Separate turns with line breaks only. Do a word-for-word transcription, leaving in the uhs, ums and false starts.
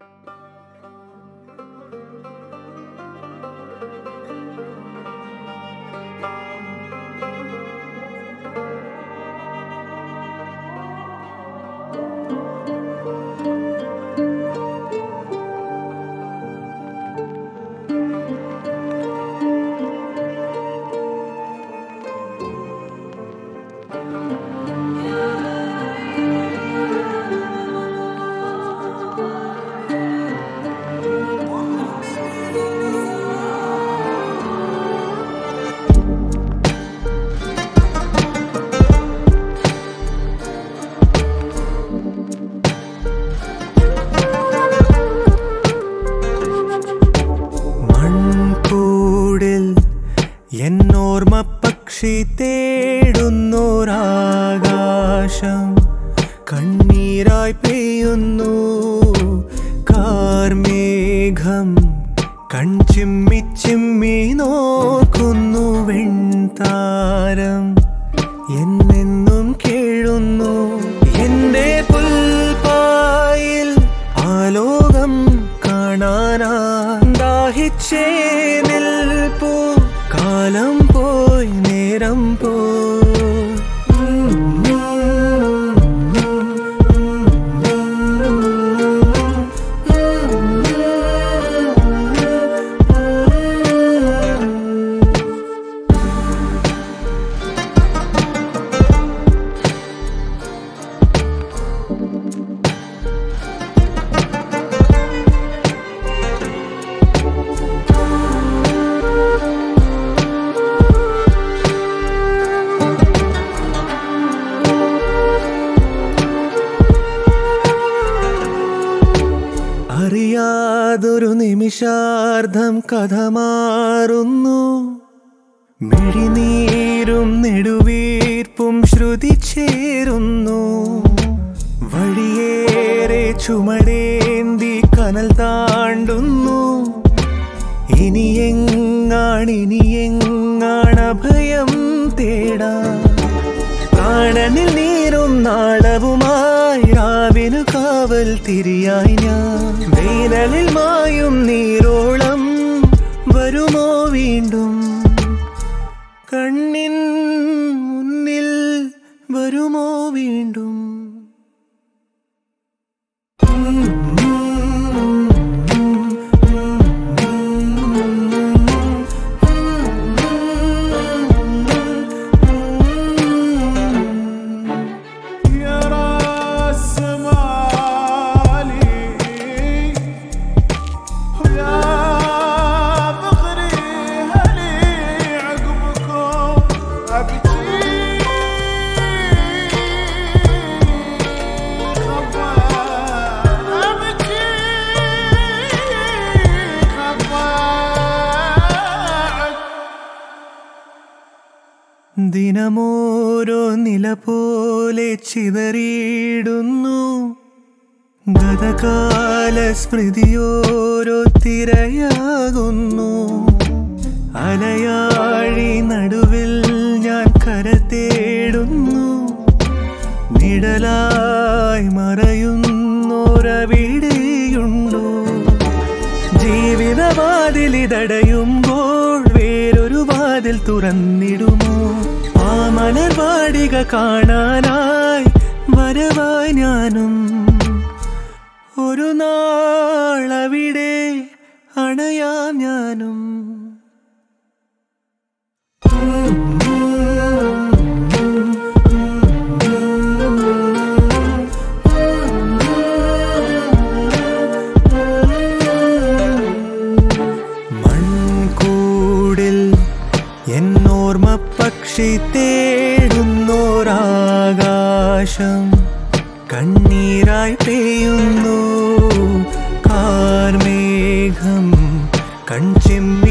എന്നോർമ്മ പക്ഷി തേടുന്നോരാകാശം കണ്ണീരായി പെയ്യുന്നു കാർമേഘം കൺചിമ്മി ചിമ്മി നോക്കുന്നു വെൺതാരം എന്നെന്നും കേഴുന്നു എന്റെ പുൽപ്പായിൽ ആലോകം കാണാനാ ദാഹിച്ചേ നിൽപ്പൂ കാലം പോയി നേരം പോയി അറിയാതൊരു നിമിഷാർദ്ധം കഥ മാറുന്നു മിഴിനീരും നെടുവീർപ്പും ശ്രുതി ചേരുന്നു വഴിയേറെ ചുമടേന്തി കനൽ താണ്ടുന്നു ഇനിയെങ്ങാണിനിയെങ്ങാണ് അഭയം തേടാ പ്രാണനിൽ നീരും നാളവുമായി രാവിനു കാവൽ തിരിയായി ഞാൻ വേനലിൽ മായും നീരോളം വരുമോ വീണ്ടും കണ്ണിൻ മുന്നിൽ വരുമോ വീണ്ടും ദിനമോരോ നില പോലെ ചിതറിയിടുന്നു ഗതകാല സ്മൃതിയോരോ തിരയാകുന്നു അലയാഴി നടുവിൽ ഞാൻ കര തേടുന്നു നിഴലായി മറയുന്നോരവിടെയുണ്ടോ ജീവിതവാതിലിതടയുമ്പോൾ വേറൊരു വാതിൽ തുറന്നിടുമോ ആ മലർവാടിക കാണാനായി വരവായി ഞാനും ഒരു നാളവിടെ അണയാം ഞാനും എന്നോർമ്മ പക്ഷി തേടുന്നോരാകാശം കണ്ണീരായി പെയ്യുന്നു കാർമേഘം കൺചിമ്മി